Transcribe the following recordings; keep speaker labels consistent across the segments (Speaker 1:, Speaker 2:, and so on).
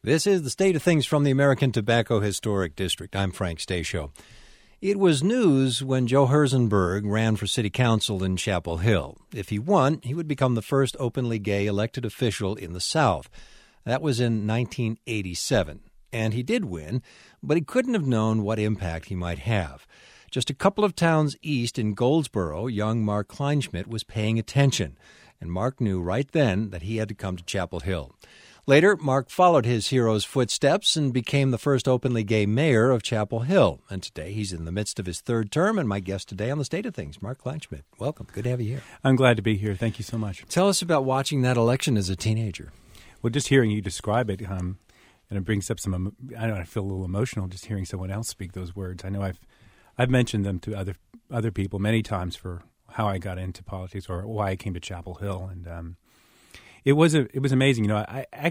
Speaker 1: This is the State of Things from the American Tobacco Historic District. I'm Frank Stasio. It was news when Joe Herzenberg ran for city council in Chapel Hill. If he won, he would become the first openly gay elected official in the South. That was in 1987. And he did win, but he couldn't have known what impact he might have. Just a couple of towns east in Goldsboro, young Mark Kleinschmidt was paying attention. And Mark knew right then that he had to come to Chapel Hill. Later, Mark followed his hero's footsteps and became the first openly gay mayor of Chapel Hill. And today he's in the midst of his third term, and my guest today on The State of Things, Mark Kleinschmidt. Welcome. Good to have you here.
Speaker 2: I'm glad to be here. Thank you so much.
Speaker 1: Tell us about watching that election as a teenager.
Speaker 2: Well, just hearing you describe it, and it brings up some, I feel a little emotional just hearing someone else speak those words. I know I've mentioned them to other people many times for how I got into politics or why I came to Chapel Hill, and it was amazing. You know,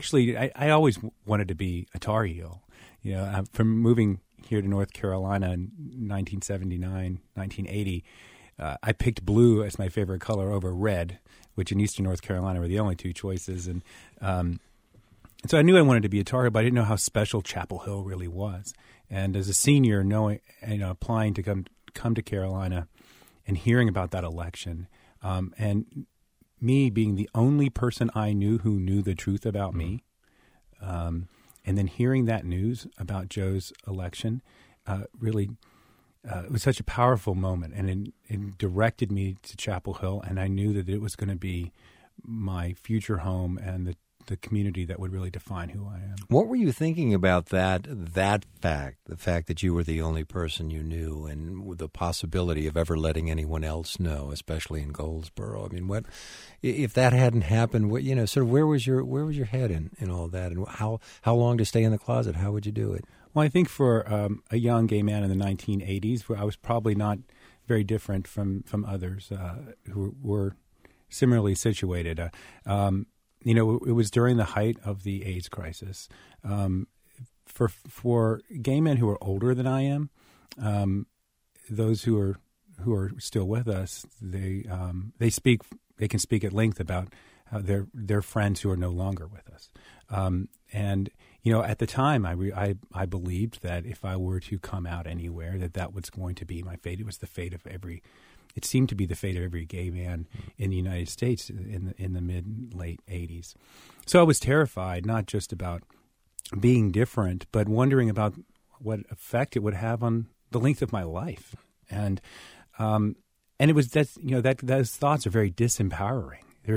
Speaker 2: I always wanted to be a Tar Heel. You know, from moving here to North Carolina in 1979, 1980, I picked blue as my favorite color over red, which in Eastern North Carolina were the only two choices. And so I knew I wanted to be a Tar Heel, but I didn't know how special Chapel Hill really was. And as a senior, applying to come to Carolina and hearing about that election, and me being the only person I knew who knew the truth about me, and then hearing that news about Joe's election, really, it was such a powerful moment, and it directed me to Chapel Hill, and I knew that it was going to be my future home and the community that would really define who I am.
Speaker 1: What were you thinking about that fact, the fact that you were the only person you knew and the possibility of ever letting anyone else know, especially in Goldsboro? I mean, what if that hadn't happened, where was your head in all that, and how long to stay in the closet? How would you do it?
Speaker 2: Well, I think for a young gay man in the 1980s, where I was probably not very different from others who were similarly situated. It was during the height of the AIDS crisis. For gay men who are older than I am, those who are still with us, they can speak at length about how their friends who are no longer with us. At the time, I believed that if I were to come out anywhere, that was going to be my fate. It was the fate of It seemed to be the fate of every gay man in the United States in the mid-late 80s. So I was terrified, not just about being different, but wondering about what effect it would have on the length of my life. And it was those thoughts are very disempowering. There are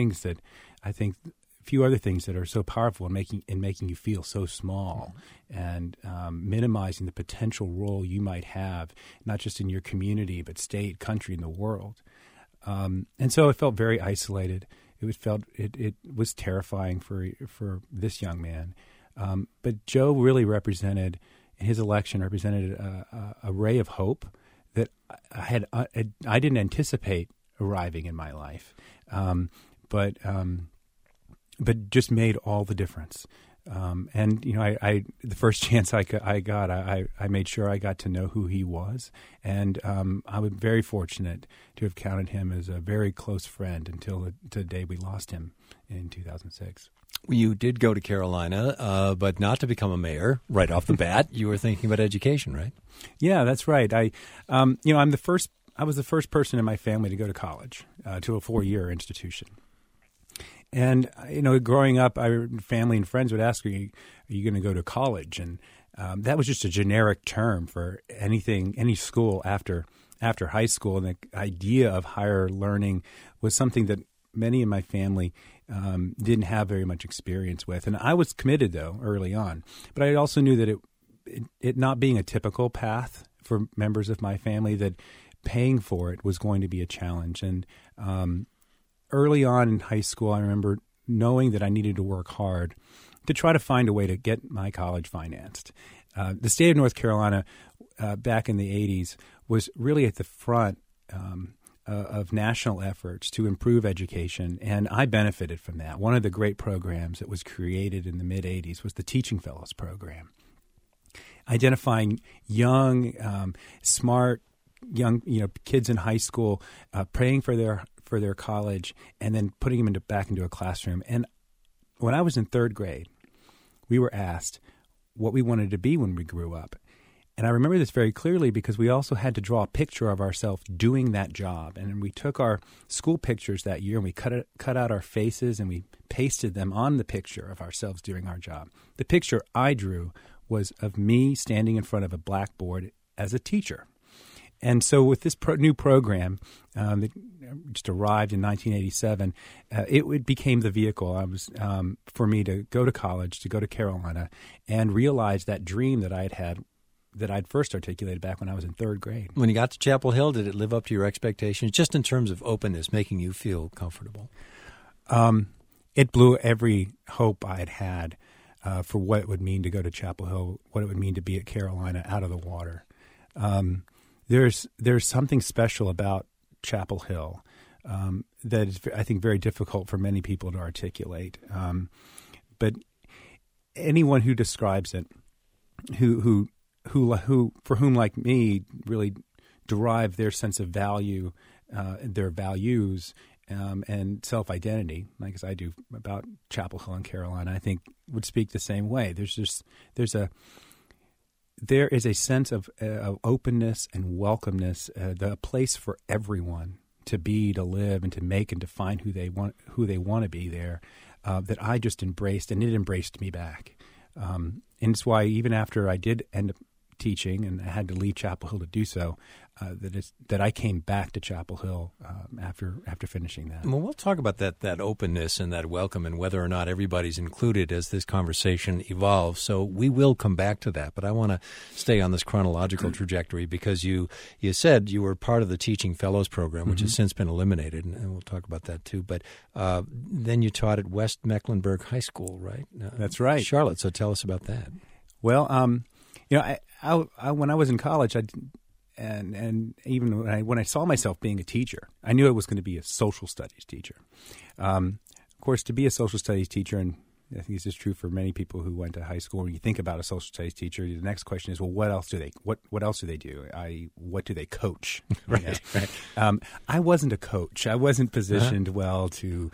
Speaker 2: a few other things that are so powerful in making you feel so small, and minimizing the potential role you might have, not just in your community, but state, country, and the world. And so I felt very isolated. It was terrifying for this young man. But Joe really his election represented a ray of hope that I didn't anticipate arriving in my life, but just made all the difference. The first chance I got, I made sure I got to know who he was, and I was very fortunate to have counted him as a very close friend until the day we lost him in 2006.
Speaker 1: You did go to Carolina, but not to become a mayor right off the bat. You were thinking about education, right?
Speaker 2: Yeah, that's right. I was the first person in my family to go to college, to a 4-year institution. And, growing up, family and friends would ask me, are you going to go to college? And that was just a generic term for any school after high school. And the idea of higher learning was something that many in my family didn't have very much experience with. And I was committed, though, early on. But I also knew that it not being a typical path for members of my family, that paying for it was going to be a challenge. And early on in high school, I remember knowing that I needed to work hard to try to find a way to get my college financed. The state of North Carolina back in the 80s was really at the front of national efforts to improve education, and I benefited from that. One of the great programs that was created in the mid-'80s was the Teaching Fellows Program, identifying young, smart, young kids in high school, praying for their college, and then putting them back into a classroom. And when I was in third grade, we were asked what we wanted to be when we grew up. And I remember this very clearly because we also had to draw a picture of ourselves doing that job. And we took our school pictures that year and we cut out our faces and we pasted them on the picture of ourselves doing our job. The picture I drew was of me standing in front of a blackboard as a teacher. And so with this new program that just arrived in 1987, it became the vehicle for me to go to college, to go to Carolina, and realize that dream that I had that I'd first articulated back when I was in third grade.
Speaker 1: When you got to Chapel Hill, did it live up to your expectations, just in terms of openness, making you feel comfortable?
Speaker 2: It blew every hope I had for what it would mean to go to Chapel Hill, what it would mean to be at Carolina out of the water. There's something special about Chapel Hill that is, I think, very difficult for many people to articulate. But anyone who describes it, who for whom, like me, really derive their sense of value, their values, and self-identity, like as I do about Chapel Hill and Carolina, I think would speak the same way. There is a sense of openness and welcomeness, the place for everyone to be, to live, and to make and define who they want to be there, that I just embraced, and it embraced me back. And it's why even after I did end up teaching and I had to leave Chapel Hill to do so, that I came back to Chapel Hill after finishing that.
Speaker 1: Well, we'll talk about that openness and that welcome and whether or not everybody's included as this conversation evolves. So we will come back to that. But I want to stay on this chronological trajectory because you said you were part of the Teaching Fellows Program, which has since been eliminated, and we'll talk about that too. But then you taught at West Mecklenburg High School, right?
Speaker 2: That's right.
Speaker 1: Charlotte, so tell us about that.
Speaker 2: Well, I when I was in college, and even when I saw myself being a teacher, I knew I was going to be a social studies teacher. Of course, to be a social studies teacher, and I think this is true for many people who went to high school. When you think about a social studies teacher, the next question is, well, what else do they do? What do they coach?
Speaker 1: Right.
Speaker 2: I wasn't a coach. I wasn't positioned well to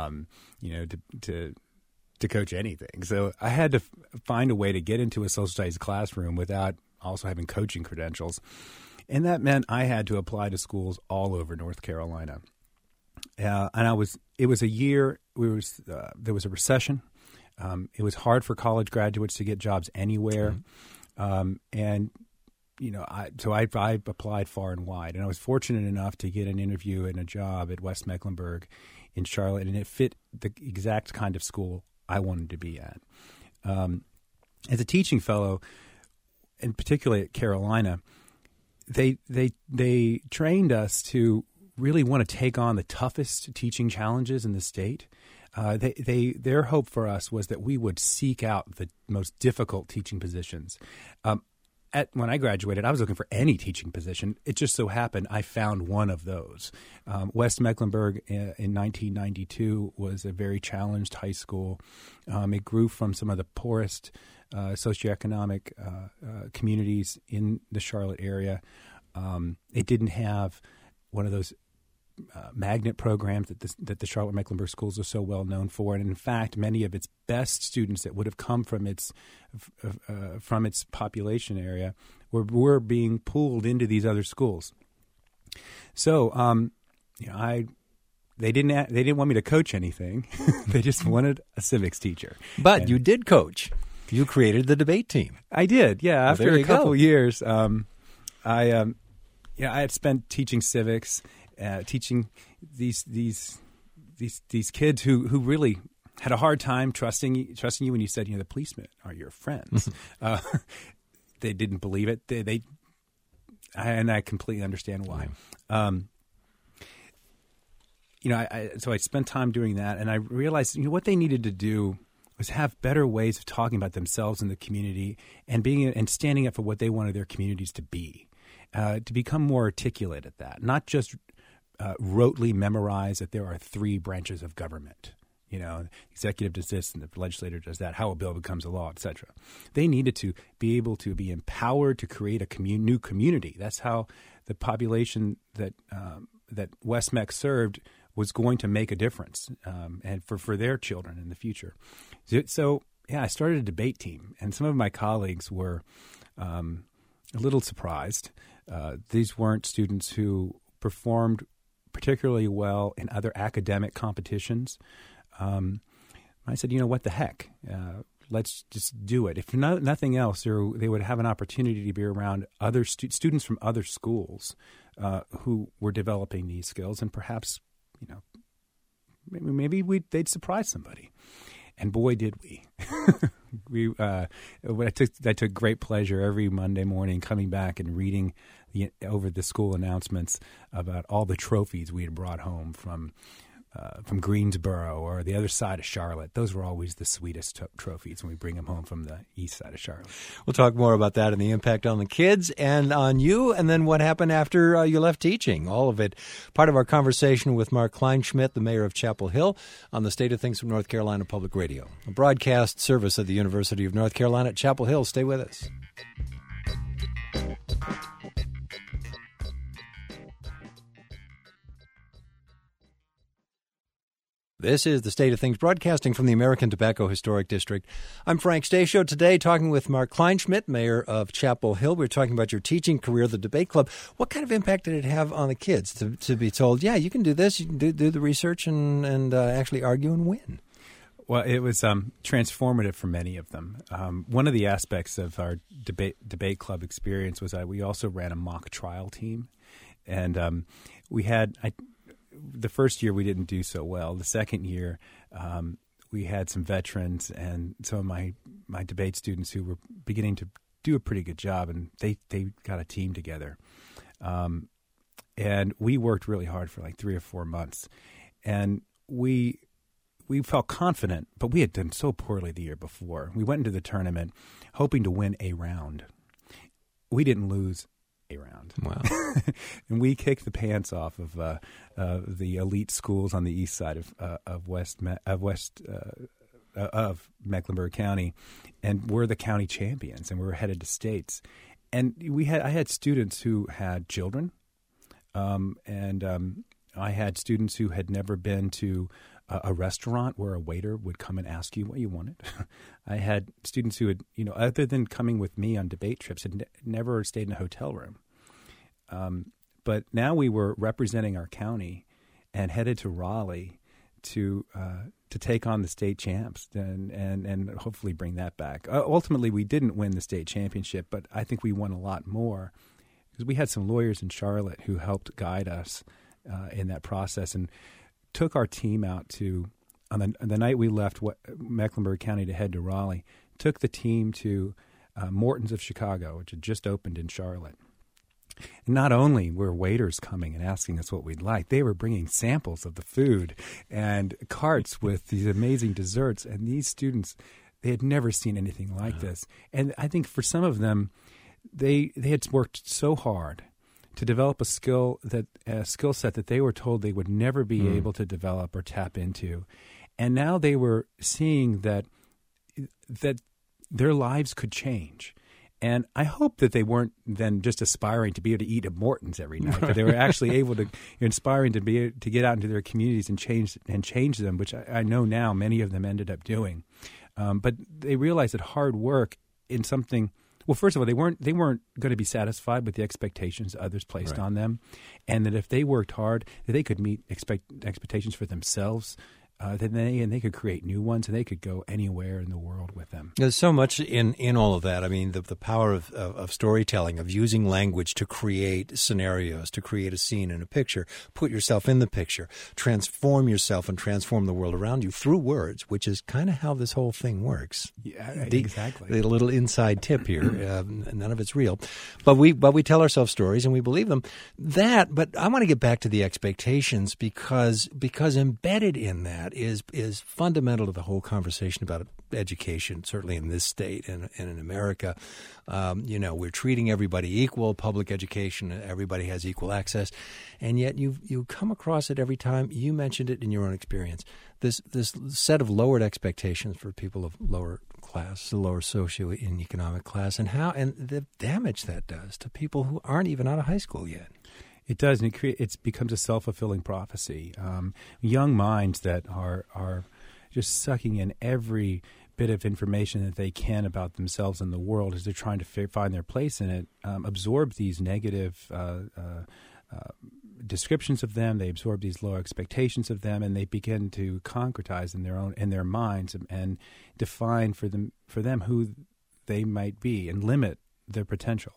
Speaker 2: coach anything. So I had to find a way to get into a social studies classroom without also having coaching credentials. And that meant I had to apply to schools all over North Carolina. And it was a year, there was a recession. It was hard for college graduates to get jobs anywhere. And so I applied far and wide. And I was fortunate enough to get an interview and a job at West Mecklenburg in Charlotte, and it fit the exact kind of school I wanted to be at. As a teaching fellow, and particularly at Carolina, they trained us to really want to take on the toughest teaching challenges in the state. Their hope for us was that we would seek out the most difficult teaching positions. When I graduated, I was looking for any teaching position. It just so happened I found one of those. West Mecklenburg in 1992 was a very challenged high school. It grew from some of the poorest socioeconomic communities in the Charlotte area. It didn't have one of those magnet programs that the Charlotte Mecklenburg schools are so well known for, and in fact, many of its best students that would have come from its population area were being pulled into these other schools. So, they didn't want me to coach anything; they just wanted a civics teacher.
Speaker 1: But you did coach. You created the debate team.
Speaker 2: I did, yeah.
Speaker 1: Well,
Speaker 2: after a couple years, I had spent teaching civics. Teaching these kids who really had a hard time trusting you when you said, the policemen are your friends. They didn't believe it. And I completely understand why. So I spent time doing that, and I realized what they needed to do was have better ways of talking about themselves in the community and standing up for what they wanted their communities to be, to become more articulate at that, not just rotely memorize that there are three branches of government. The executive does this and the legislature does that, how a bill becomes a law, etc. They needed to be able to be empowered to create a new community. That's how the population that West Meck served was going to make a difference and for their children in the future. So I started a debate team, and some of my colleagues were a little surprised. These weren't students who performed particularly well in other academic competitions. I said, what the heck? Let's just do it. If nothing else, they would have an opportunity to be around other students from other schools who were developing these skills, and perhaps, maybe they'd surprise somebody. And boy, did we! I took great pleasure every Monday morning coming back and reading over the school announcements about all the trophies we had brought home from Greensboro or the other side of Charlotte. Those were always the sweetest trophies when we bring them home from the east side of Charlotte.
Speaker 1: We'll talk more about that and the impact on the kids and on you, and then what happened after you left teaching. All of it part of our conversation with Mark Kleinschmidt, the mayor of Chapel Hill, on the State of Things from North Carolina Public Radio, a broadcast service of the University of North Carolina at Chapel Hill. Stay with us. This is the State of Things broadcasting from the American Tobacco Historic District. I'm Frank Stasio today talking with Mark Kleinschmidt, mayor of Chapel Hill. We're talking about your teaching career, the debate club. What kind of impact did it have on the kids to be told, yeah, you can do this, you can do the research and actually argue and win?
Speaker 2: Well, it was transformative for many of them. One of the aspects of our debate club experience was we also ran a mock trial team. And we had the first year we didn't do so well. The second year we had some veterans and some of my debate students who were beginning to do a pretty good job, and they got a team together. And we worked really hard for like 3 or 4 months. And we felt confident, but we had done so poorly the year before. We went into the tournament hoping to win a round. We didn't lose a round.
Speaker 1: Wow.
Speaker 2: And we kicked the pants off of the elite schools on the east side of Mecklenburg County, and we're the county champions, and we were headed to states. And I had students who had children, and I had students who had never been to a restaurant where a waiter would come and ask you what you wanted. I had students who had, other than coming with me on debate trips, had never stayed in a hotel room. But now we were representing our county and headed to Raleigh to take on the state champs and hopefully bring that back. Ultimately, we didn't win the state championship, but I think we won a lot more because we had some lawyers in Charlotte who helped guide us in that process and took our team out to, on the night we left Mecklenburg County to head to Raleigh, took the team to Morton's of Chicago, which had just opened in Charlotte. And not only were waiters coming and asking us what we'd like, they were bringing samples of the food and carts with these amazing desserts. And these students, they had never seen anything like this. And I think for some of them, they had worked so hard to develop a skill set that they were told they would never be able to develop or tap into. And now they were seeing that their lives could change. And I hope that they weren't then just aspiring to be able to eat at Morton's every night, but they were actually able to, inspiring to be to get out into their communities and change them, which I know now many of them ended up doing. But they realized that hard work in something. Well, first of all, they weren't going to be satisfied with the expectations others placed on them, and that if they worked hard, that they could meet expectations for themselves. Then they could create new ones, and they could go anywhere in the world with them.
Speaker 1: There's so much in all of that. I mean, the power of storytelling, of using language to create scenarios, to create a scene and a picture, put yourself in the picture, transform yourself and transform the world around you through words, which is kind of how this whole thing works.
Speaker 2: Yeah, exactly.
Speaker 1: The little inside tip here, none of it's real. But we tell ourselves stories and we believe them. But I want to get back to the expectations because embedded in that is fundamental to the whole conversation about education, certainly in this state and in America. We're treating everybody equal, public education, everybody has equal access, and yet you come across it every time. You mentioned it in your own experience, this set of lowered expectations for people of lower class, the lower socio and economic class, and the damage that does to people who aren't even out of high school yet.
Speaker 2: It does, and it becomes a self-fulfilling prophecy. Young minds that are just sucking in every bit of information that they can about themselves and the world as they're trying to find their place in it, absorb these negative descriptions of them. They absorb these low expectations of them, and they begin to concretize in their minds and define for them who they might be and limit their potential.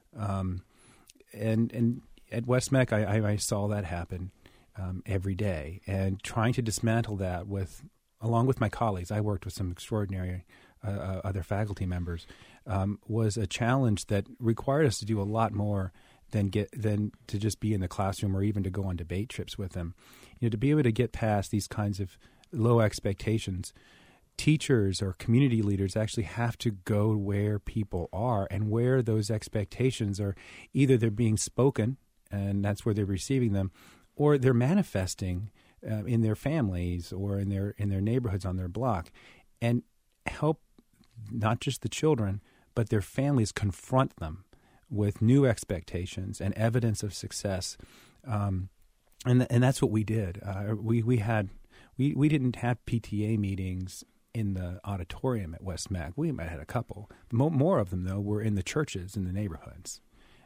Speaker 2: And at West Meck, I saw that happen every day, and trying to dismantle that along with my colleagues. I worked with some extraordinary other faculty members. Was a challenge that required us to do a lot more than to just be in the classroom or even to go on debate trips with them. To be able to get past these kinds of low expectations, teachers or community leaders actually have to go where people are and where those expectations are. Either they're being spoken, and that's where they're receiving them, or they're manifesting in their families or in their neighborhoods on their block, and help not just the children but their families confront them with new expectations and evidence of success, and that's what we did. We didn't have PTA meetings in the auditorium at West Mac. We might have had a couple. More of them, though, were in the churches in the neighborhoods.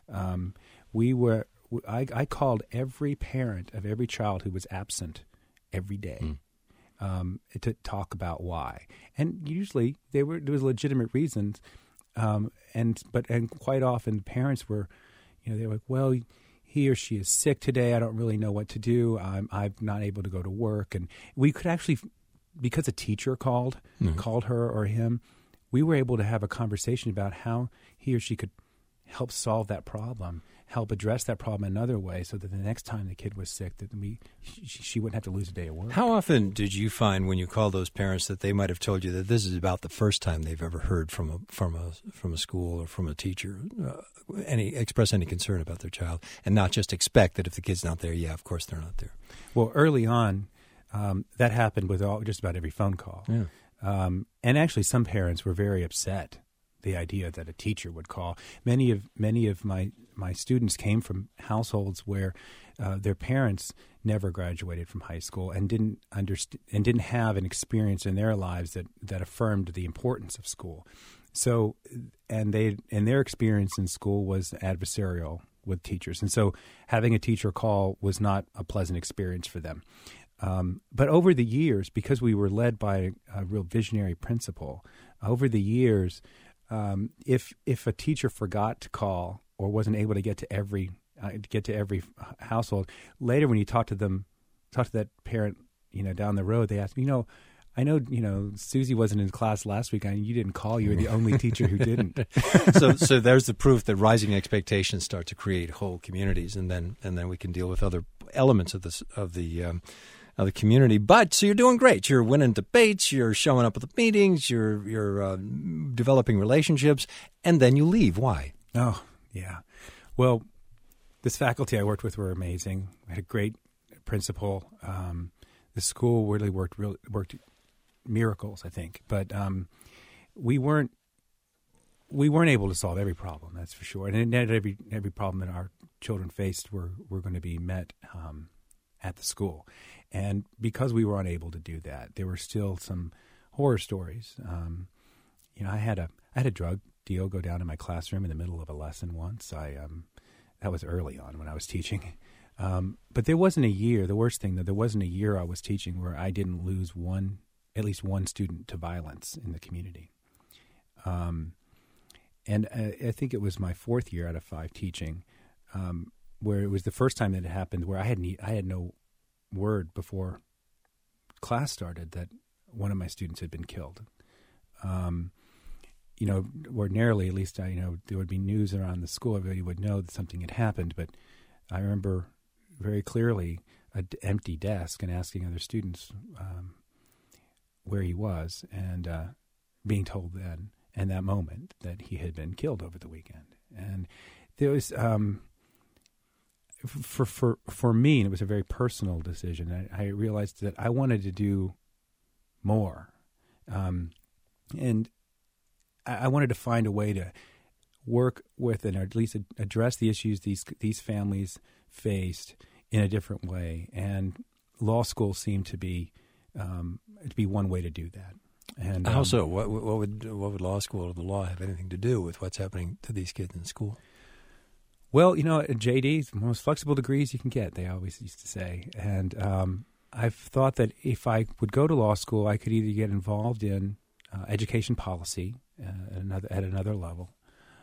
Speaker 2: I called every parent of every child who was absent every day to talk about why, and usually there was legitimate reasons. And quite often parents were, they were like, well, he or she is sick today. I don't really know what to do. I'm not able to go to work. And we could actually, because a teacher called her or him, we were able to have a conversation about how he or she could help solve that problem, help address that problem another way, so that the next time the kid was sick, that she wouldn't have to lose a day of work.
Speaker 1: How often did you find when you called those parents that they might have told you that this is about the first time they've ever heard from a school or from a teacher express any concern about their child, and not just expect that if the kid's not there, yeah, of course they're not there?
Speaker 2: Well, early on, that happened with just about every phone call.
Speaker 1: Yeah.
Speaker 2: And actually, some parents were very upset. The idea that a teacher would call. Many of my students came from households where their parents never graduated from high school and didn't have an experience in their lives that affirmed the importance of school. So, and their experience in school was adversarial with teachers, and so having a teacher call was not a pleasant experience for them. But over the years, because we were led by a real visionary principal, over the years. If a teacher forgot to call or wasn't able to get to every household, later when you talk to that parent, down the road, they ask me, I know, Susie wasn't in class last week, and you didn't call. You were the only teacher who didn't.
Speaker 1: So there's the proof that rising expectations start to create whole communities, and then we can deal with other elements of the community. But so you're doing great. You're winning debates. You're showing up at the meetings. You're developing relationships, and then you leave. Why?
Speaker 2: Oh, yeah. Well, this faculty I worked with were amazing. I had a great principal. The school really worked miracles, I think. But we weren't able to solve every problem. That's for sure. And not every problem that our children faced were going to be met at the school. And because we were unable to do that, there were still some horror stories. I had a drug deal go down in my classroom in the middle of a lesson once. That was early on when I was teaching. But there wasn't a year. The worst thing, there wasn't a year I was teaching where I didn't lose at least one student to violence in the community. And I think it was my fourth year out of 5 teaching, where it was the first time that it happened, where I had no word before class started that one of my students had been killed. Ordinarily, at least there would be news around the school. Everybody would know that something had happened. But I remember very clearly an empty desk and asking other students where he was, and being told then, in that moment, that he had been killed over the weekend. And there was for me, and it was a very personal decision. I realized that I wanted to do more, and I wanted to find a way to work with and at least address the issues these families faced in a different way. And law school seemed to be one way to do that. And
Speaker 1: how so? What would law school or the law have anything to do with what's happening to these kids in school?
Speaker 2: Well, JD, the most flexible degrees you can get, they always used to say. And I've thought that if I would go to law school, I could either get involved in education policy at another level,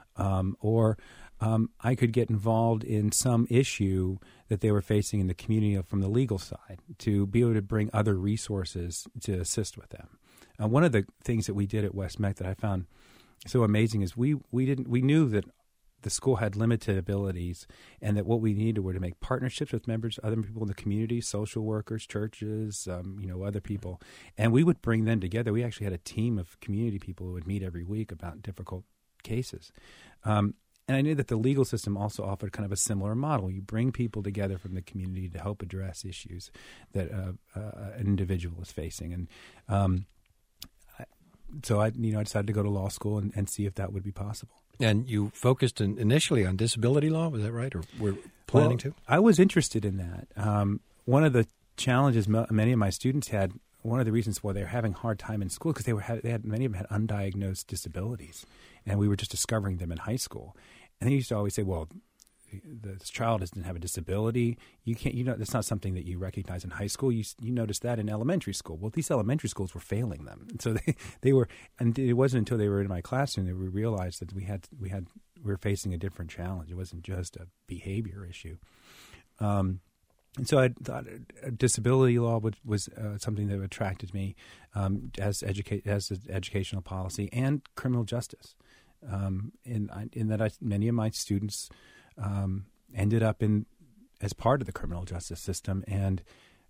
Speaker 2: or I could get involved in some issue that they were facing in the community from the legal side to be able to bring other resources to assist with them. One of the things that we did at West Meck that I found so amazing is we knew that the school had limited abilities, and that what we needed were to make partnerships with members, other people in the community, social workers, churches, other people, and we would bring them together. We actually had a team of community people who would meet every week about difficult cases. And I knew that the legal system also offered kind of a similar model. You bring people together from the community to help address issues that an individual is facing. And so I decided to go to law school and see if that would be possible.
Speaker 1: And you focused initially on disability law, was that right? Or were planning to?
Speaker 2: I was interested in that. One of the challenges many of my students had, one of the reasons why they were having a hard time in school, because many of them had undiagnosed disabilities, and we were just discovering them in high school. And they used to always say, well, this child doesn't have a disability. You can't, that's not something that you recognize in high school. You notice that in elementary school. Well, these elementary schools were failing them. And so they were, and it wasn't until they were in my classroom that we realized that we were facing a different challenge. It wasn't just a behavior issue. And so I thought disability law was something that attracted me as educational policy and criminal justice. In that many of my students ended up as part of the criminal justice system, and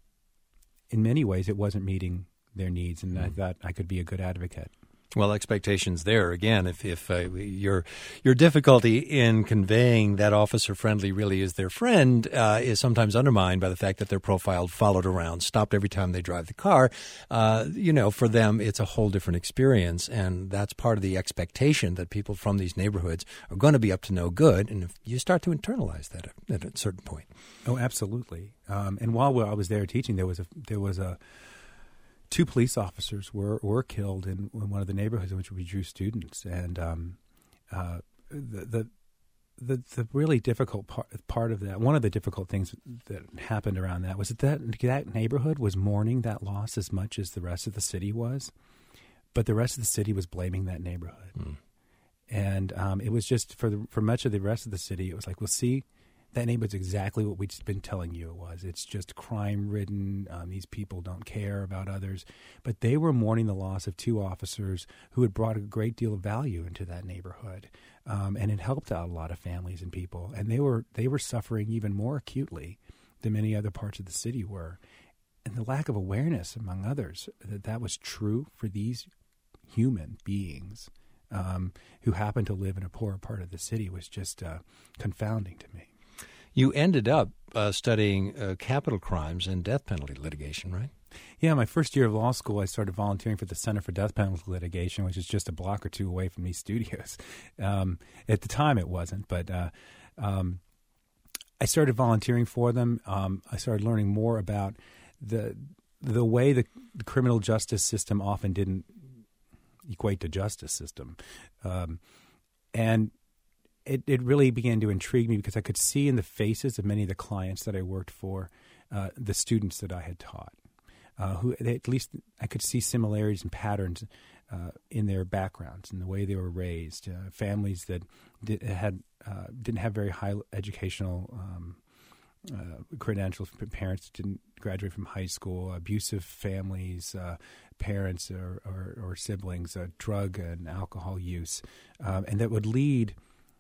Speaker 2: in many ways it wasn't meeting their needs, and I thought I could be a good advocate.
Speaker 1: Well, expectations there again. If your difficulty in conveying that officer friendly really is their friend is sometimes undermined by the fact that they're profiled, followed around, stopped every time they drive the car. For them it's a whole different experience, and that's part of the expectation that people from these neighborhoods are going to be up to no good. And if you start to internalize that at a certain point.
Speaker 2: Oh, absolutely. And while I was there teaching, there was a 2 police officers were killed in one of the neighborhoods in which we drew students, and the really difficult part of that, one of the difficult things that happened around that was that neighborhood was mourning that loss as much as the rest of the city was, but the rest of the city was blaming that neighborhood, and it was just for much of the rest of the city, it was like, well, see. That neighborhood's exactly what we've been telling you it was. It's just crime-ridden. These people don't care about others. But they were mourning the loss of 2 officers who had brought a great deal of value into that neighborhood, and it helped out a lot of families and people. And they were suffering even more acutely than many other parts of the city were. And the lack of awareness, among others, that was true for these human beings who happened to live in a poorer part of the city was just confounding to me.
Speaker 1: You ended up studying capital crimes and death penalty litigation, right?
Speaker 2: Yeah, my first year of law school, I started volunteering for the Center for Death Penalty Litigation, which is just a block or 2 away from these studios. At the time, it wasn't, but I started volunteering for them. I started learning more about the way the criminal justice system often didn't equate to justice system, and it really began to intrigue me because I could see in the faces of many of the clients that I worked for, the students that I had taught, who at least I could see similarities and patterns in their backgrounds and the way they were raised, families that didn't have very high educational credentials, parents didn't graduate from high school, abusive families, parents or siblings, drug and alcohol use, and that would lead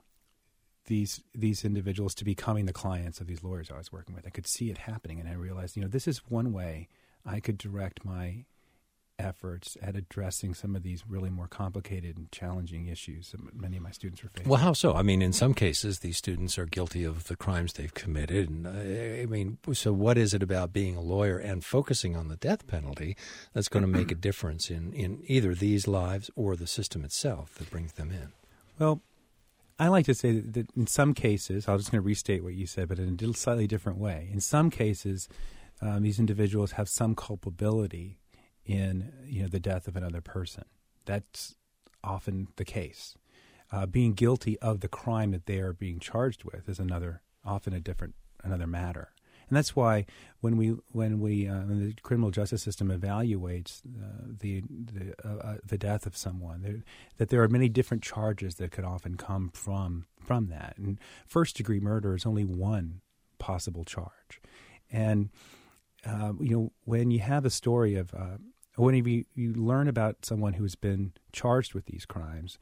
Speaker 2: these individuals to becoming the clients of these lawyers I was working with. I could see it happening, and I realized, this is one way I could direct my efforts at addressing some of these really more complicated and challenging issues that many of my students were facing.
Speaker 1: Well, how so? I mean, in some cases, these students are guilty of the crimes they've committed. And so what is it about being a lawyer and focusing on the death penalty that's going to make a difference in either these lives or the system itself that brings them in?
Speaker 2: Well, I like to say that in some cases, I was just going to restate what you said, but in a slightly different way. In some cases, these individuals have some culpability in the death of another person. That's often the case. Being guilty of the crime that they are being charged with is another matter. And that's why when the criminal justice system evaluates the death of someone, that there are many different charges that could often come from that. And first-degree murder is only one possible charge. And when you have a story of when you learn about someone who's been charged with these crimes,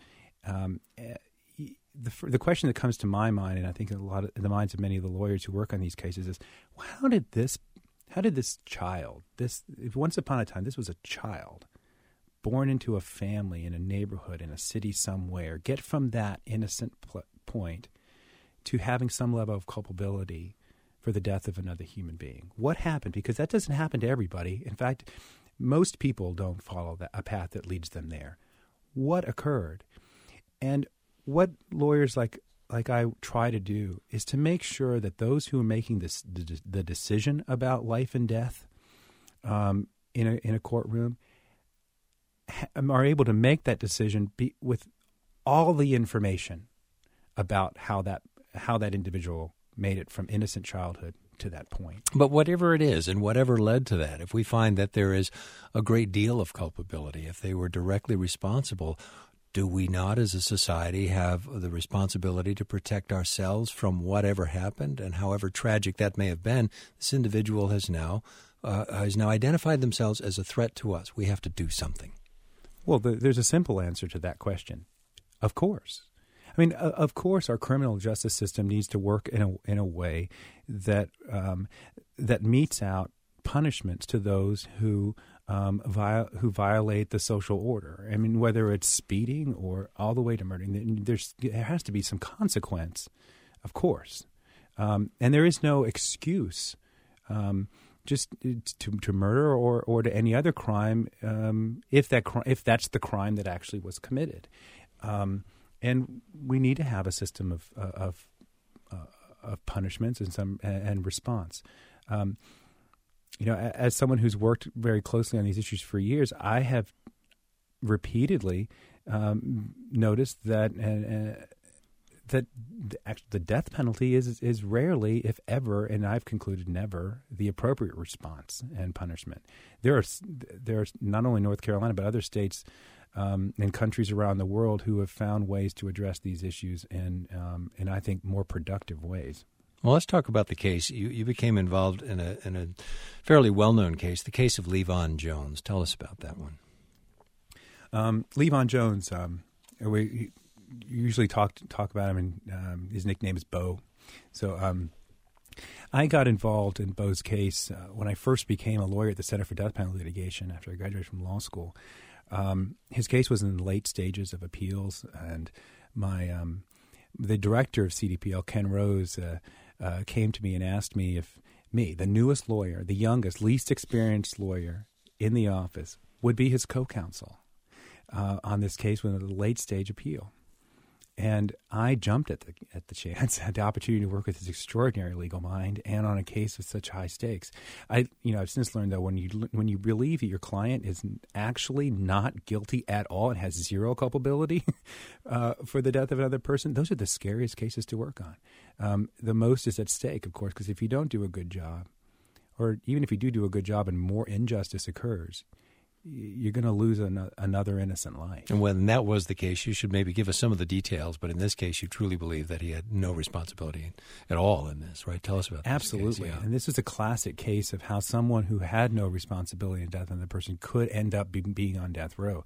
Speaker 2: the question that comes to my mind, and I think in the minds of many of the lawyers who work on these cases, is how did this child, once upon a time, this was a child born into a family in a neighborhood in a city somewhere, get from that innocent point to having some level of culpability for the death of another human being? What happened? Because that doesn't happen to everybody. In fact, most people don't follow a path that leads them there. What occurred? And what lawyers like I try to do is to make sure that those who are making the decision about life and death in a courtroom are able to make that decision with all the information about how that individual made it from innocent childhood to that point.
Speaker 1: But whatever it is and whatever led to that, if we find that there is a great deal of culpability, if they were directly responsible, do we not as a society have the responsibility to protect ourselves from whatever happened? And however tragic that may have been, this individual has now identified themselves as a threat to us. We have to do something.
Speaker 2: Well, there's a simple answer to that question. Of course. I mean, of course, our criminal justice system needs to work in a way that metes out punishments to those who violate the social order. I mean, whether it's speeding or all the way to murder, there has to be some consequence, of course. And there is no excuse just to murder or to any other crime if that's the crime that actually was committed. And we need to have a system of punishments and response. As someone who's worked very closely on these issues for years, I have repeatedly noticed that the death penalty is rarely, if ever, and I've concluded never, the appropriate response and punishment. There are not only North Carolina but other states and countries around the world who have found ways to address these issues in I think more productive ways.
Speaker 1: Well, let's talk about the case. You became involved in a fairly well-known case, the case of Levon Jones. Tell us about that one.
Speaker 2: Levon Jones, we usually talk about him, and his nickname is Bo. So I got involved in Bo's case when I first became a lawyer at the Center for Death Penalty Litigation after I graduated from law school. His case was in the late stages of appeals, and the director of CDPL, Ken Rose, came to me and asked me if the newest lawyer, the youngest, least experienced lawyer in the office, would be his co-counsel on this case with a late-stage appeal. And I jumped at the chance, had the opportunity to work with his extraordinary legal mind, and on a case with such high stakes. I've since learned, though, when you believe that your client is actually not guilty at all and has zero culpability for the death of another person, those are the scariest cases to work on. The most is at stake, of course, because if you don't do a good job, or even if you do a good job and more injustice occurs, you're going to lose another innocent life. And
Speaker 1: when that was the case, you should maybe give us some of the details. But in this case, you truly believe that he had no responsibility at all in this, right? Tell us about
Speaker 2: Absolutely.
Speaker 1: This case. Yeah.
Speaker 2: And this is a classic case of how someone who had no responsibility in death of another person could end up being on death row.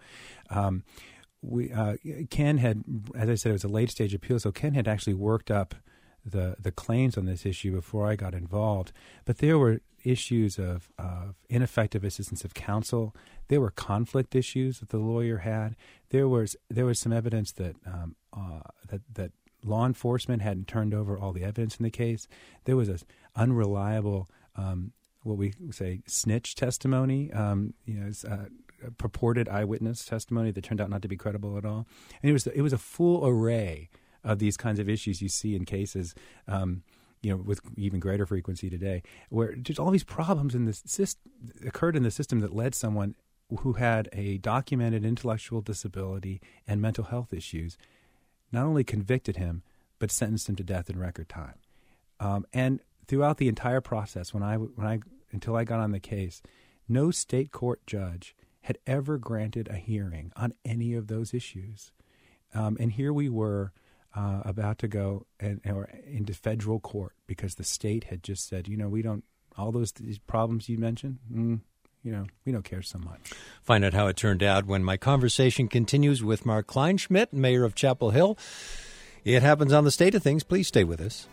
Speaker 2: Ken had, as I said, it was a late-stage appeal, so Ken had actually worked up the claims on this issue before I got involved. But there were issues of ineffective assistance of counsel. There were conflict issues that the lawyer had. There was some evidence that that law enforcement hadn't turned over all the evidence in the case. There was an unreliable, what we say, snitch testimony. Purported eyewitness testimony that turned out not to be credible at all. And it was a full array of these kinds of issues you see in cases, with even greater frequency today, where just all these problems in occurred in the system that led someone who had a documented intellectual disability and mental health issues, not only convicted him, but sentenced him to death in record time. And throughout the entire process, until I got on the case, no state court judge had ever granted a hearing on any of those issues. And here we were about to go into federal court because the state had just said, we don't, all these problems you mentioned, we don't care so much.
Speaker 1: Find out how it turned out when my conversation continues with Mark Kleinschmidt, mayor of Chapel Hill. It happens on The State of Things. Please stay with us.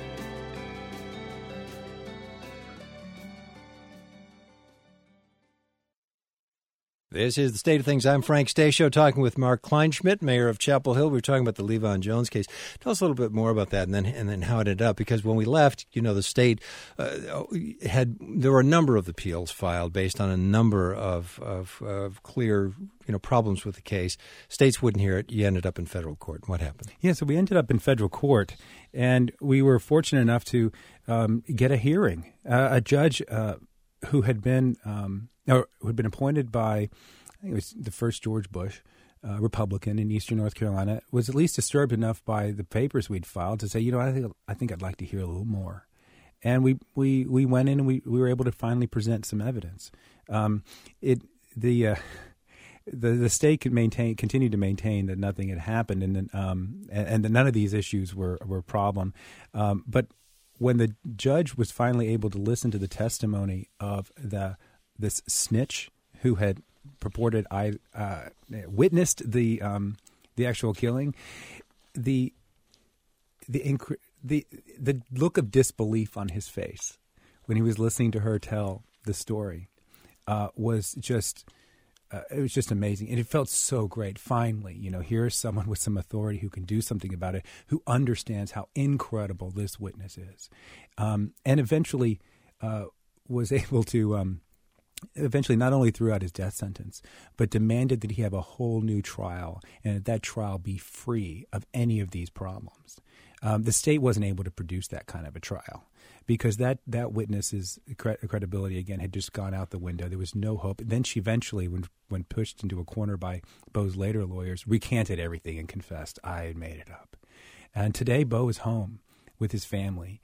Speaker 1: This is The State of Things. I'm Frank Stasio, talking with Mark Kleinschmidt, mayor of Chapel Hill. We were talking about the Levon Jones case. Tell us a little bit more about that, and then how it ended up. Because when we left, the state there were a number of appeals filed based on a number of clear problems with the case. States wouldn't hear it. You ended up in federal court. What happened?
Speaker 2: Yeah, so we ended up in federal court, and we were fortunate enough to get a hearing. A judge who had been appointed by, I think it was the first George Bush, Republican in Eastern North Carolina, was at least disturbed enough by the papers we'd filed to say, I think I'd like to hear a little more. And we went in and we were able to finally present some evidence. The state continued to maintain that nothing had happened, and that none of these issues were a problem. But when the judge was finally able to listen to the testimony of this snitch who had purported witnessed the actual killing, the look of disbelief on his face when he was listening to her tell the story was just it was just amazing, and it felt so great. Finally, here's someone with some authority who can do something about it, who understands how incredible this witness is, and eventually was able to. Eventually not only threw out his death sentence, but demanded that he have a whole new trial, and that that trial be free of any of these problems. The state wasn't able to produce that kind of a trial because that witness's credibility, again, had just gone out the window. There was no hope. And then she eventually, when pushed into a corner by Bo's later lawyers, recanted everything and confessed, I had made it up. And today Bo is home with his family.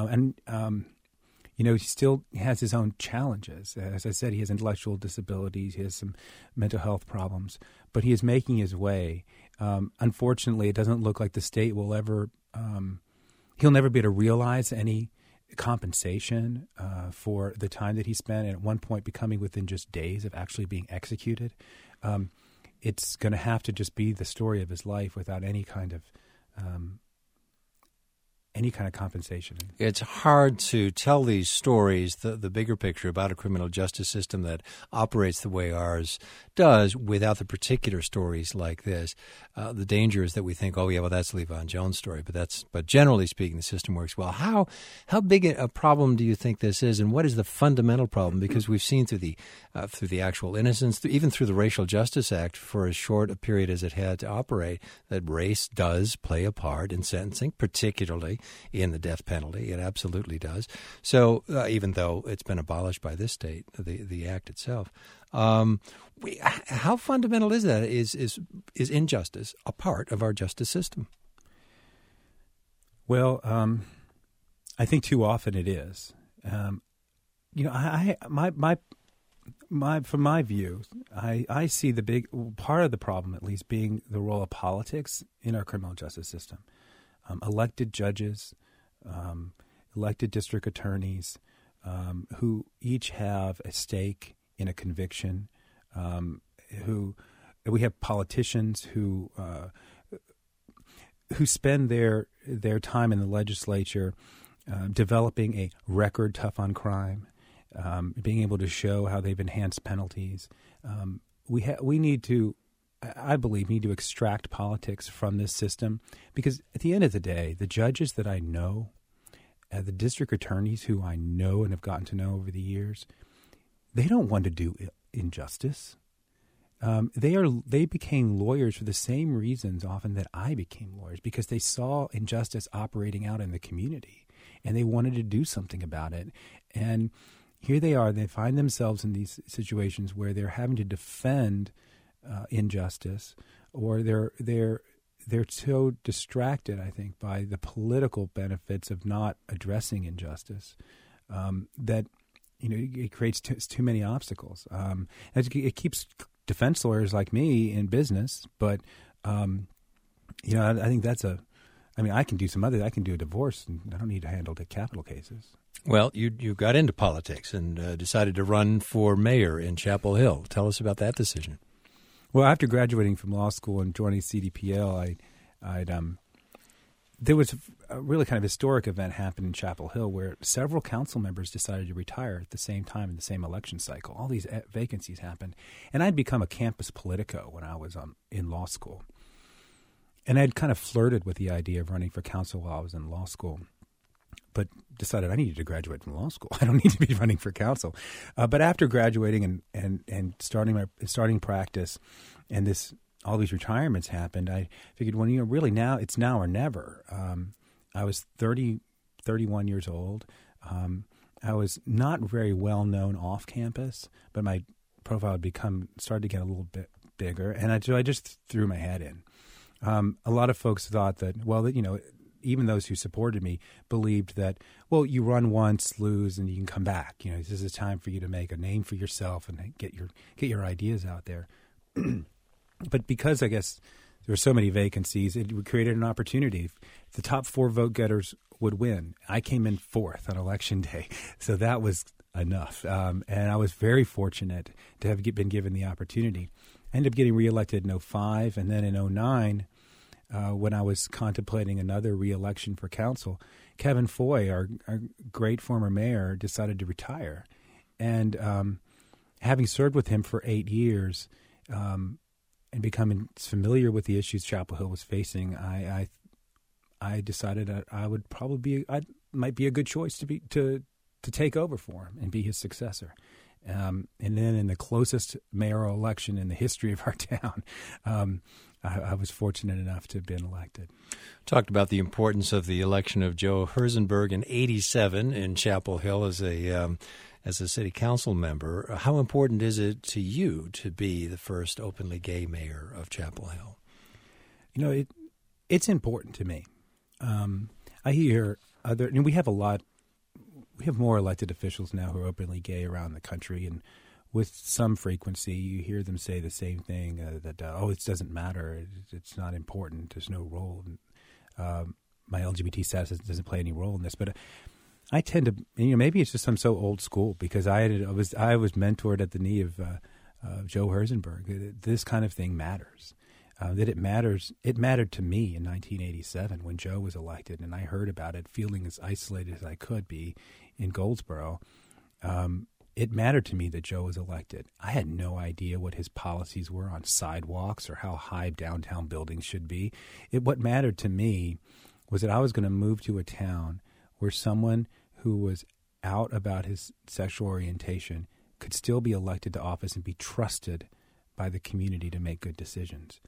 Speaker 2: He still has his own challenges. As I said, he has intellectual disabilities. He has some mental health problems. But he is making his way. Unfortunately, it doesn't look like the state will ever he'll never be able to realize any compensation for the time that he spent, and at one point becoming within just days of actually being executed. It's going to have to just be the story of his life without any kind of compensation.
Speaker 1: It's hard to tell these stories, the bigger picture about a criminal justice system that operates the way ours does, without the particular stories like this. The danger is that we think, that's Levon Jones' story, but generally speaking, the system works well. How big a problem do you think this is, and what is the fundamental problem? Because we've seen through the actual innocence, even through the Racial Justice Act, for as short a period as it had to operate, that race does play a part in sentencing, particularly in the death penalty. It absolutely does. So even though it's been abolished by this state, the act itself. How fundamental is that? Is injustice a part of our justice system?
Speaker 2: Well, I think too often it is. From my view, I see the big part of the problem, at least, being the role of politics in our criminal justice system. Elected judges, elected district attorneys, who each have a stake in a conviction. We have politicians who spend their time in the legislature developing a record tough on crime, being able to show how they've enhanced penalties. We need to, I believe, need to extract politics from this system, because at the end of the day, the judges that I know, the district attorneys who I know and have gotten to know over the years, they don't want to do injustice. They became lawyers for the same reasons often that I became lawyers, because they saw injustice operating out in the community and they wanted to do something about it. And here they are. They find themselves in these situations where they're having to defend injustice, or they're so distracted, I think, by the political benefits of not addressing injustice that it creates too many obstacles. It keeps defense lawyers like me in business, but I think I can do some other. I can do a divorce, and I don't need to handle the capital cases.
Speaker 1: Well, you got into politics and decided to run for mayor in Chapel Hill. Tell us about that decision.
Speaker 2: Well, after graduating from law school and joining CDPL, there was a really kind of historic event happened in Chapel Hill where several council members decided to retire at the same time in the same election cycle. All these vacancies happened. And I'd become a campus politico when I was in law school. And I'd kind of flirted with the idea of running for council while I was in law school, but decided I needed to graduate from law school. I don't need to be running for council. But after graduating and starting practice, and all these retirements happened, I figured, well, really now it's now or never. I was 31 years old. I was not very well known off campus, but my profile had started to get a little bit bigger, and so I just threw my head in. A lot of folks thought that, even those who supported me believed that, well, you run once, lose, and you can come back. This is a time for you to make a name for yourself and get your ideas out there. But because I guess there were so many vacancies, it created an opportunity. The top 4 vote getters would win. I came in 4th on election day, so that was enough. And I was very fortunate to have been given the opportunity. I ended up getting reelected in 2005, and then in 2009, when I was contemplating another reelection for council, Kevin Foy, our great former mayor, decided to retire. And having served with him for 8 years and becoming familiar with the issues Chapel Hill was facing, I decided that I might be a good choice to take over for him and be his successor. And then in the closest mayoral election in the history of our town, I was fortunate enough to have been elected.
Speaker 1: Talked about the importance of the election of Joe Herzenberg in '87 in Chapel Hill as a city council member. How important is it to you to be the first openly gay mayor of Chapel Hill?
Speaker 2: It's important to me. I hear we have more elected officials now who are openly gay around the country, and with some frequency you hear them say the same thing, that it doesn't matter, it's not important, there's no role. My LGBT status doesn't play any role in this, but I tend to, maybe it's just I'm so old school because I was mentored at the knee of Joe Herzenberg. This kind of thing matters. That it matters. It mattered to me in 1987 when Joe was elected, and I heard about it, feeling as isolated as I could be in Goldsboro. It mattered to me that Joe was elected. I had no idea what his policies were on sidewalks or how high downtown buildings should be. What mattered to me was that I was going to move to a town where someone who was out about his sexual orientation could still be elected to office and be trusted by the community to make good decisions.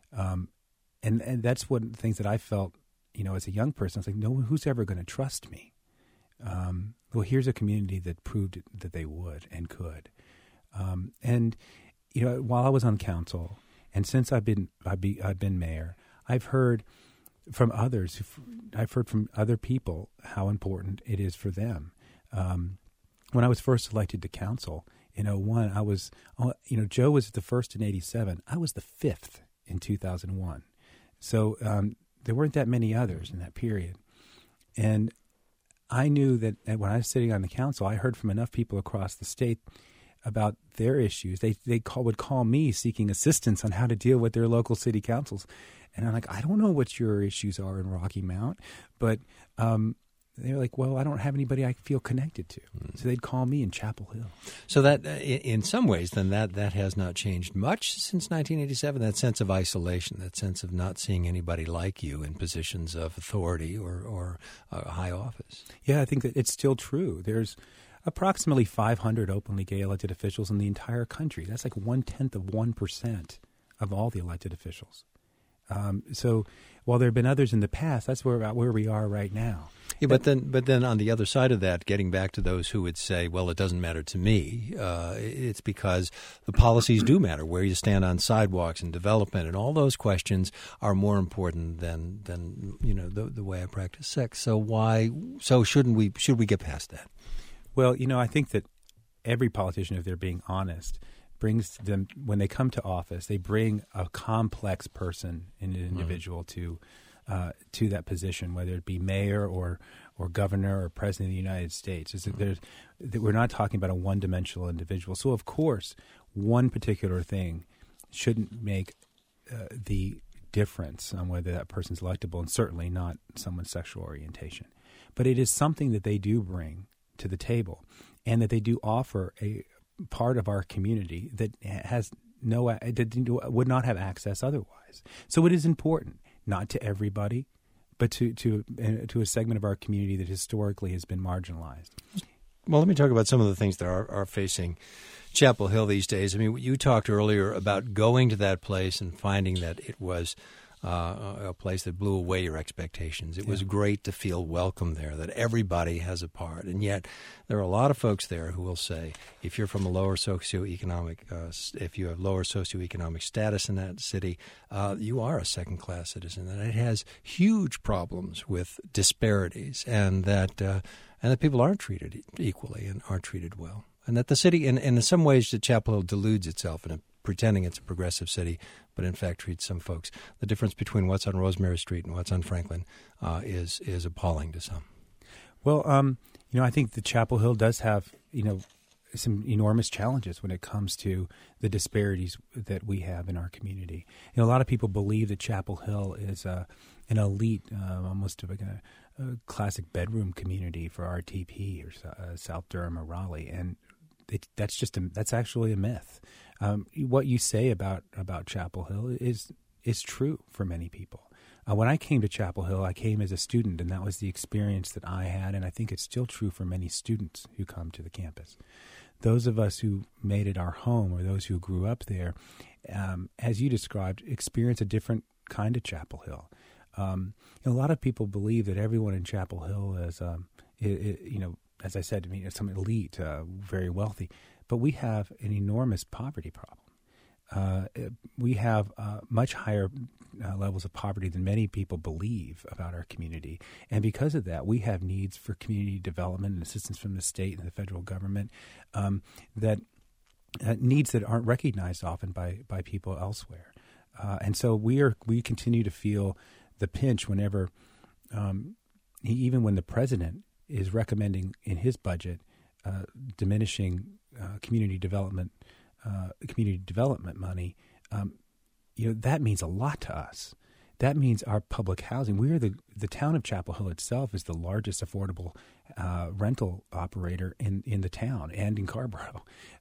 Speaker 2: And that's one of the things that I felt, as a young person. I was like, no one who's ever going to trust me. Well, here's a community that proved that they would and could. And while I was on council, and since I've been mayor, I've heard from others. I've heard from other people how important it is for them. When I was first elected to council in 2001, I was, Joe was the first in '87. I was the 5th in 2001. So there weren't that many others in that period. And I knew that when I was sitting on the council, I heard from enough people across the state about their issues. They would call me seeking assistance on how to deal with their local city councils. And I'm like, I don't know what your issues are in Rocky Mount, but they're like, well, I don't have anybody I feel connected to. So they'd call me in Chapel Hill.
Speaker 1: So that, in some ways, then that has not changed much since 1987, that sense of isolation, that sense of not seeing anybody like you in positions of authority or high office.
Speaker 2: Yeah, I think that it's still true. There's approximately 500 openly gay elected officials in the entire country. That's like 0.1% of all the elected officials. So while there have been others in the past, that's about where we are right now.
Speaker 1: Yeah, but then on the other side of that, getting back to those who would say, well, it doesn't matter to me, it's because the policies do matter, where you stand on sidewalks and development, and all those questions are more important than the way I practice sex. So should we get past that?
Speaker 2: Well, I think that every politician, if they're being honest, brings them, when they come to office, they bring a complex person, an individual to that position, whether it be mayor or governor or president of the United States. We're not talking about a one-dimensional individual. So, of course, one particular thing shouldn't make the difference on whether that person's electable, and certainly not someone's sexual orientation. But it is something that they do bring to the table, and that they do offer a part of our community that would not have access otherwise. So it is important, not to everybody, but to a segment of our community that historically has been marginalized.
Speaker 1: Well, let me talk about some of the things that are facing Chapel Hill these days. I mean, you talked earlier about going to that place and finding that it was a place that blew away your expectations. It was great to feel welcome there, that everybody has a part. And yet there are a lot of folks there who will say, if you're from a lower socioeconomic, if you have lower socioeconomic status in that city, you are a second-class citizen. And it has huge problems with disparities, and that people aren't treated equally and aren't treated well. And that the city, in some ways, the Chapel Hill deludes itself in pretending it's a progressive city, but in fact treats some folks. The difference between what's on Rosemary Street and what's on Franklin is appalling to some.
Speaker 2: Well, I think the Chapel Hill does have, some enormous challenges when it comes to the disparities that we have in our community. A lot of people believe that Chapel Hill is an elite, almost like a classic bedroom community for RTP or South Durham or Raleigh, and that's actually a myth. What you say about Chapel Hill is true for many people. When I came to Chapel Hill, I came as a student, and that was the experience that I had, and I think it's still true for many students who come to the campus. Those of us who made it our home, or those who grew up there, as you described, experience a different kind of Chapel Hill. A lot of people believe that everyone in Chapel Hill is, as I said to me, some elite, very wealthy. But we have an enormous poverty problem. We have much higher levels of poverty than many people believe about our community. And because of that, we have needs for community development and assistance from the state and the federal government that needs that aren't recognized often by people elsewhere. And so we continue to feel the pinch whenever, even when the president is recommending in his budget diminishing community development money, that means a lot to us. That means our public housing. We are the town of Chapel Hill itself is the largest affordable rental operator in the town and in Carrboro.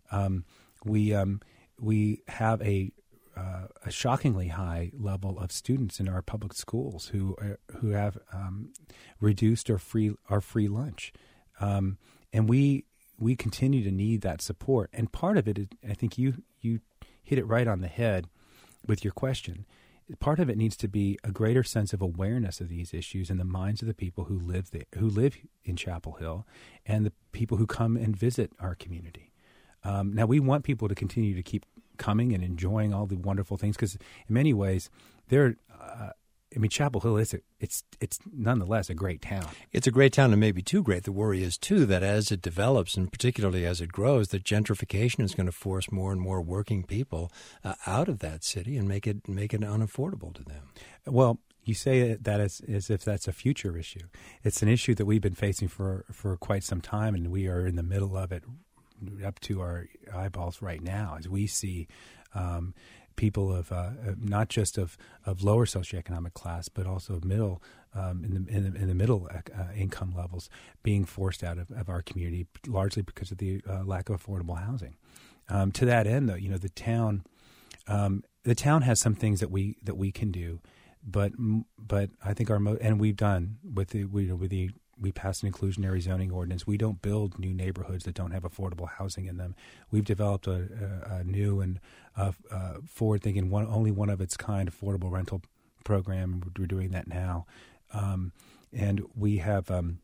Speaker 2: We have a shockingly high level of students in our public schools who have reduced or free lunch, and we continue to need that support. And part of it is, I think you hit it right on the head with your question. Part of it needs to be a greater sense of awareness of these issues in the minds of the people who live there, who live in Chapel Hill, and the people who come and visit our community. Now, we want people to continue to keep coming and enjoying all the wonderful things, because in many ways, Chapel Hill it's nonetheless a great town.
Speaker 1: It's a great town, and maybe too great. The worry is too that as it develops, and particularly as it grows, that gentrification is going to force more and more working people out of that city and make it unaffordable to them.
Speaker 2: Well, you say that as if that's a future issue. It's an issue that we've been facing for quite some time, and we are in the middle of it, up to our eyeballs right now, as we see people of not just of lower socioeconomic class, but also of middle in the middle income levels being forced out of our community, largely because of the lack of affordable housing. To that end, though, the town has some things that we can do, but I think and we've done we passed an inclusionary zoning ordinance. We don't build new neighborhoods that don't have affordable housing in them. We've developed a new and forward-thinking, only one of its kind affordable rental program. We're doing that now, and we have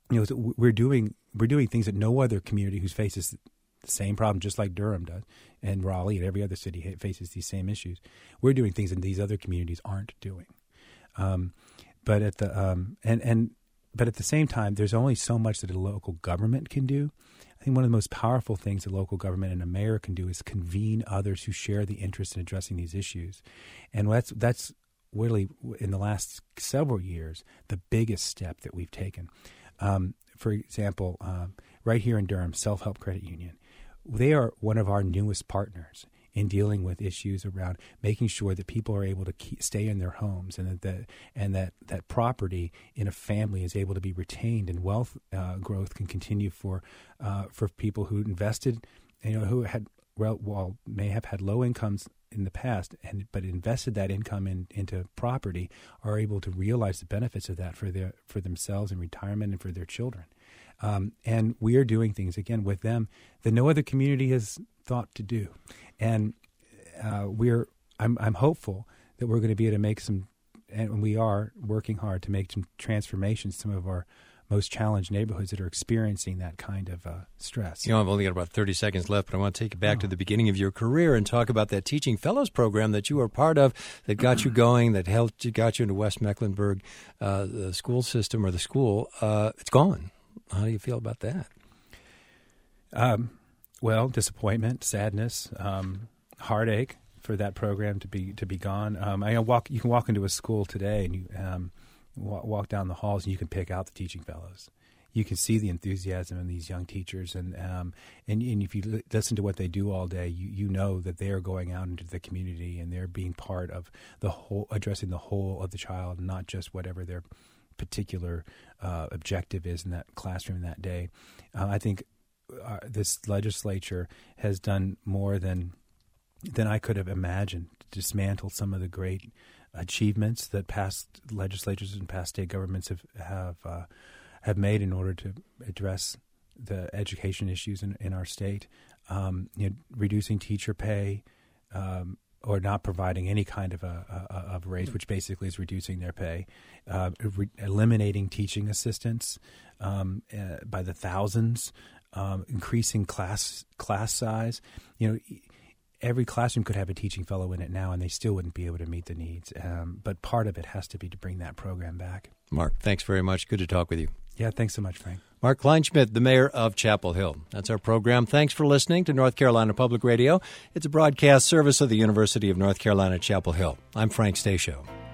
Speaker 2: we're doing things that no other community who faces the same problem, just like Durham does, and Raleigh and every other city faces these same issues. We're doing things that these other communities aren't doing. But at the same time, there's only so much that a local government can do. I think one of the most powerful things a local government and a mayor can do is convene others who share the interest in addressing these issues, and that's really, in the last several years, the biggest step that we've taken. For example, right here in Durham, Self-Help Credit Union, they are one of our newest partners in dealing with issues around making sure that people are able to stay in their homes, and that property in a family is able to be retained, and wealth growth can continue for people who invested, who had may have had low incomes in the past, but invested that income into property, are able to realize the benefits of that for themselves in retirement and for their children. And we are doing things again with them that no other community has thought to do, and I'm hopeful that we're going to be able to make some, and we are working hard to make some transformations. Some of our most challenged neighborhoods that are experiencing that kind of stress.
Speaker 1: I've only got about 30 seconds left, but I want to take you back to the beginning of your career and talk about that Teaching Fellows program that you were part of, that got you going, that got you into West Mecklenburg, the school system or the school. It's gone. How do you feel about that?
Speaker 2: Well, disappointment, sadness, heartache for that program to be gone. You can walk into a school today and you walk down the halls and you can pick out the Teaching Fellows. You can see the enthusiasm in these young teachers, and if you listen to what they do all day, you know that they are going out into the community and they're being part of the whole, addressing the whole of the child, not just whatever their particular objective is in that classroom that day. I think this legislature has done more than I could have imagined to dismantle some of the great achievements that past legislatures and past state governments have made in order to address the education issues in our state. Reducing teacher pay, or not providing any kind of a raise, which basically is reducing their pay, eliminating teaching assistants by the thousands, increasing class size. Every classroom could have a teaching fellow in it now, and they still wouldn't be able to meet the needs. But part of it has to be to bring that program back.
Speaker 1: Mark, thanks very much. Good to talk with you.
Speaker 2: Yeah, thanks so much, Frank.
Speaker 1: Mark Kleinschmidt, the mayor of Chapel Hill. That's our program. Thanks for listening to North Carolina Public Radio. It's a broadcast service of the University of North Carolina, Chapel Hill. I'm Frank Stasio.